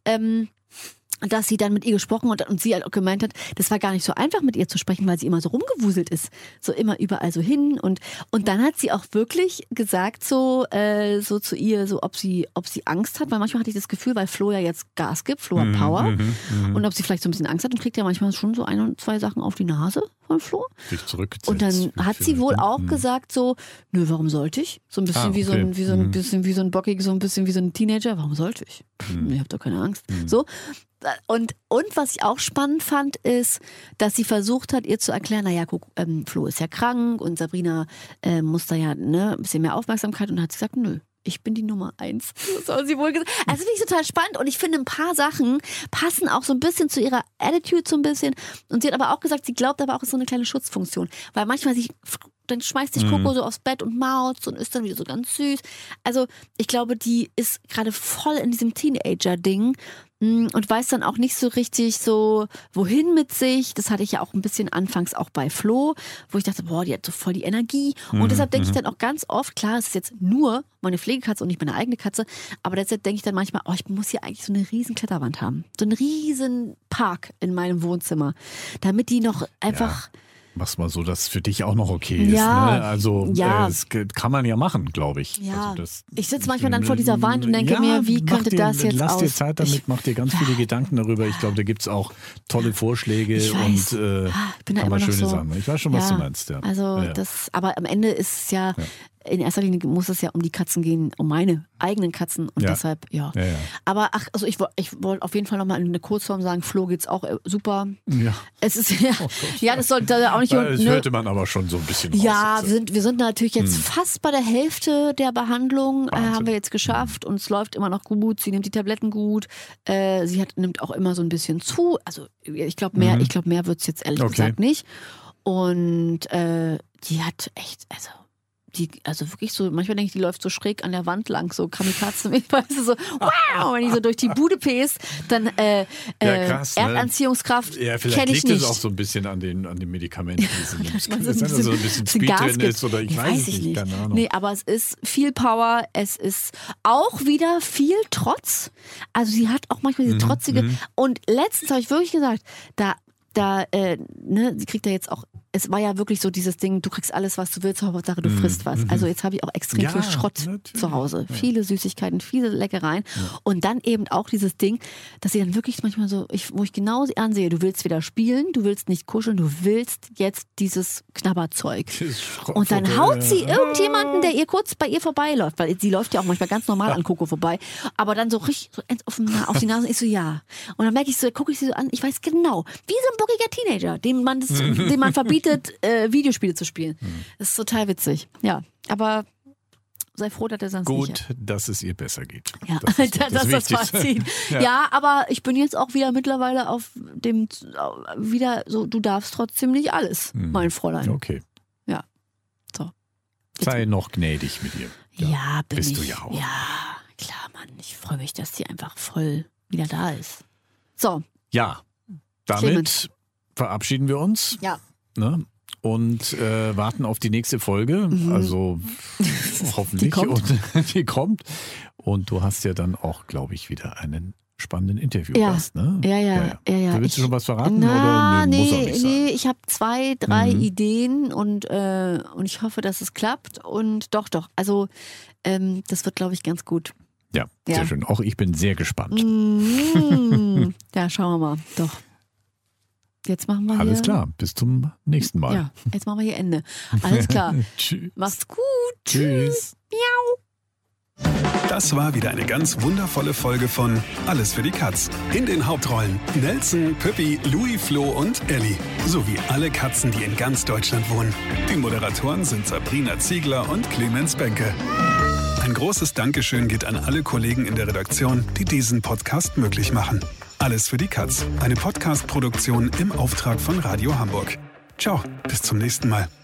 dass sie dann mit ihr gesprochen hat und sie halt auch gemeint hat, das war gar nicht so einfach mit ihr zu sprechen, weil sie immer so rumgewuselt ist. So immer überall so hin. Und dann hat sie auch wirklich gesagt so zu ihr, so ob sie Angst hat, weil manchmal hatte ich das Gefühl, weil Flo ja jetzt Gas gibt, Flo hat Power. Und ob sie vielleicht so ein bisschen Angst hat und kriegt ja manchmal schon so 1 oder 2 Sachen auf die Nase von Flo. Sich zurückgesetzt. Und dann hat sie wohl auch gesagt so, nö, warum sollte ich? So ein bisschen wie so ein Bockig, so ein bisschen wie so ein Teenager, warum sollte ich? Ich hab doch keine Angst. So. Und was ich auch spannend fand, ist, dass sie versucht hat, ihr zu erklären, naja, guck, Flo ist ja krank und Sabrina muss da ja ein bisschen mehr Aufmerksamkeit. Und dann hat sie gesagt, nö, ich bin die Nummer 1. Das hat sie wohl gesagt. Also finde ich total spannend und ich finde, ein paar Sachen passen auch so ein bisschen zu ihrer Attitude so ein bisschen. Und sie hat aber auch gesagt, sie glaubt aber auch, es ist so eine kleine Schutzfunktion. Weil manchmal dann schmeißt sich Coco so aufs Bett und maust und ist dann wieder so ganz süß. Also ich glaube, die ist gerade voll in diesem Teenager-Ding und weiß dann auch nicht so richtig so, wohin mit sich. Das hatte ich ja auch ein bisschen anfangs auch bei Flo, wo ich dachte, boah, die hat so voll die Energie. Und deshalb denke ich dann auch ganz oft, klar, es ist jetzt nur meine Pflegekatze und nicht meine eigene Katze, aber deshalb denke ich dann manchmal, ich muss hier eigentlich so eine riesen Kletterwand haben. So einen riesen Park in meinem Wohnzimmer, damit die noch einfach... Ja. Mach's mal so, dass für dich auch noch okay ist. Ja, ne? Also ja. Das kann man ja machen, glaube ich. Ja, also ich sitze manchmal dann vor dieser Wand und denke mir, wie könnte das jetzt lass aus... dir Zeit damit, mach dir ganz viele Gedanken darüber. Ich glaube, da gibt es auch tolle Vorschläge und bin da aber immer noch schöne so, Sachen. Ich weiß schon, was du meinst. Ja. Also aber am Ende ist es ja... In erster Linie muss es ja um die Katzen gehen, um meine eigenen Katzen und deshalb, ja. Aber ich wollte auf jeden Fall nochmal in eine Kurzform sagen, Flo geht's auch super. Ja. Es ist das sollte auch nicht... Das hörte man aber schon so ein bisschen raus. Ja, wir sind natürlich jetzt fast bei der Hälfte der Behandlung, haben wir jetzt geschafft und es läuft immer noch gut, sie nimmt die Tabletten gut, sie nimmt auch immer so ein bisschen zu, also ich glaube mehr wird es jetzt ehrlich gesagt nicht. Und die hat echt, also wirklich so, manchmal denke ich, die läuft so schräg an der Wand lang, so Kamikaze, weißt du, so, wow, wenn die so durch die Bude pest, dann krass, Erdanziehungskraft ja, vielleicht liegt es auch so ein bisschen an den Medikamenten, die sie nimmt. Wenn da so ein bisschen Speed drin ist oder ich weiß es nicht, keine Ahnung. Nee, aber es ist viel Power, es ist auch wieder viel Trotz, also sie hat auch manchmal diese trotzige, und letztens habe ich wirklich gesagt, sie kriegt ja jetzt auch es war ja wirklich so dieses Ding, du kriegst alles, was du willst, Hauptsache du frisst was. Also jetzt habe ich auch extrem viel Schrott zu Hause. Ja. Viele Süßigkeiten, viele Leckereien. Ja. Und dann eben auch dieses Ding, dass sie dann wirklich manchmal so, wo ich genau sie ansehe, du willst wieder spielen, du willst nicht kuscheln, du willst jetzt dieses Knabberzeug. Und dann haut sie irgendjemanden, der ihr kurz bei ihr vorbeiläuft, weil sie läuft ja auch manchmal ganz normal an Coco vorbei, aber dann so richtig auf die Nase, ich so, ja. Und dann merke ich so, gucke ich sie so an, ich weiß genau, wie so ein bockiger Teenager, dem man verbietet, Videospiele zu spielen. Das ist total witzig. Ja, aber sei froh, dass er sonst gut, nicht. Gut, dass es ihr besser geht. Ja, das ist das Fazit. Ja, aber ich bin jetzt auch wieder mittlerweile auf dem, wieder so, du darfst trotzdem nicht alles, mein Fräulein. Okay. Ja, so. Sei noch gnädig mit ihr. Ja, bist ich. Du ja auch. Ja, klar, Mann. Ich freue mich, dass die einfach voll wieder da ist. So. Ja, damit verabschieden wir uns. Ja. Ne? Und warten auf die nächste Folge. Also hoffentlich. Die kommt. Und du hast ja dann auch, glaube ich, wieder einen spannenden Interviewgast. Ne? Ja. Du willst schon was verraten? Oder? Muss auch nicht sein. Nee, ich habe 2, 3 Ideen und ich hoffe, dass es klappt. Und doch. Also das wird, glaube ich, ganz gut. Ja, sehr schön. Auch ich bin sehr gespannt. Ja, schauen wir mal. Doch. Jetzt machen wir Alles klar, bis zum nächsten Mal. Ja, jetzt machen wir hier Ende. Alles klar. Tschüss. Macht's gut. Tschüss. Miau. Das war wieder eine ganz wundervolle Folge von Alles für die Katz. In den Hauptrollen Nelson, Püppi, Louis, Flo und Elli. Sowie alle Katzen, die in ganz Deutschland wohnen. Die Moderatoren sind Sabrina Ziegler und Clemens Benke. Ein großes Dankeschön geht an alle Kollegen in der Redaktion, die diesen Podcast möglich machen. Alles für die Katz. Eine Podcast-Produktion im Auftrag von Radio Hamburg. Ciao, bis zum nächsten Mal.